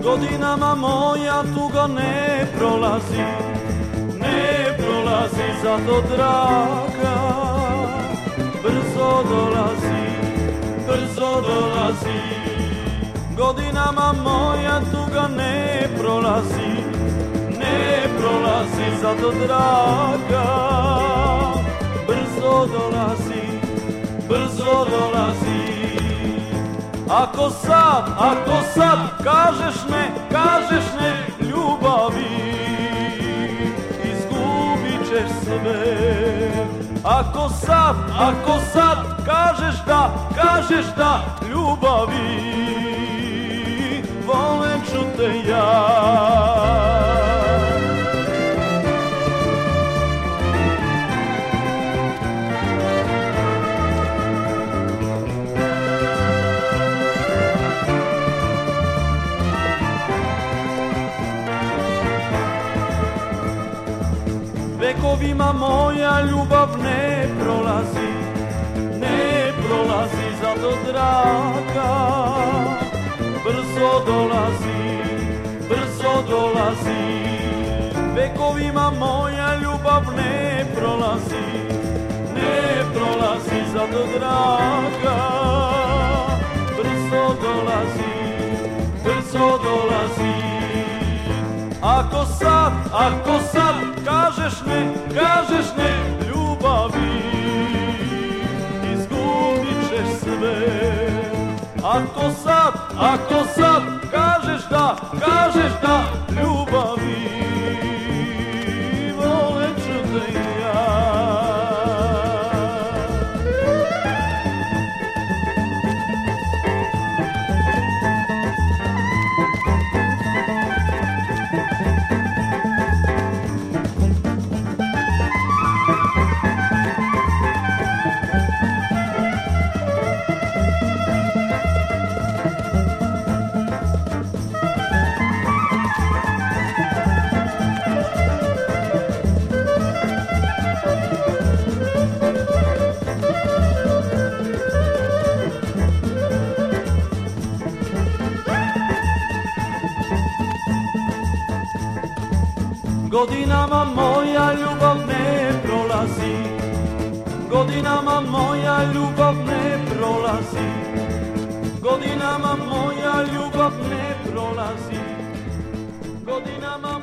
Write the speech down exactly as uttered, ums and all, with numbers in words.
Godinama moja tuga ne prolazi, ne prolazi, zato draga brzo dolazi, brzo dolazi. Godinama moja tuga ne prolazi, ne prolazi, zato draga brzo dolazi, brzo dolazi. Ako sad, ako sad kažeš ne, kažeš ne ljubavi, izgubit ćeš sve. Ako sad, ako sad kažeš da, kažeš da ljubavi, volim ću te ja. Vekovima moja ljubav ne prolazi, ne prolazi, zato draga brzo dolazi, brzo dolazi. Vekovima moja ljubav ne prolazi, ne prolazi, zato draga brzo dolazi, brzo dolazi. Ako sad, ako sad kažeš ne, kažeš ne ljubavi, izgubit ćeš sve. Ako sad, ako sad kažeš da, kažeš da ljubavi, volim ću te ja. Godinama moja ljubav ne prolazi, godinama moja ljubav ne prolazi, godinama moja ljubav ne prolazi, godinama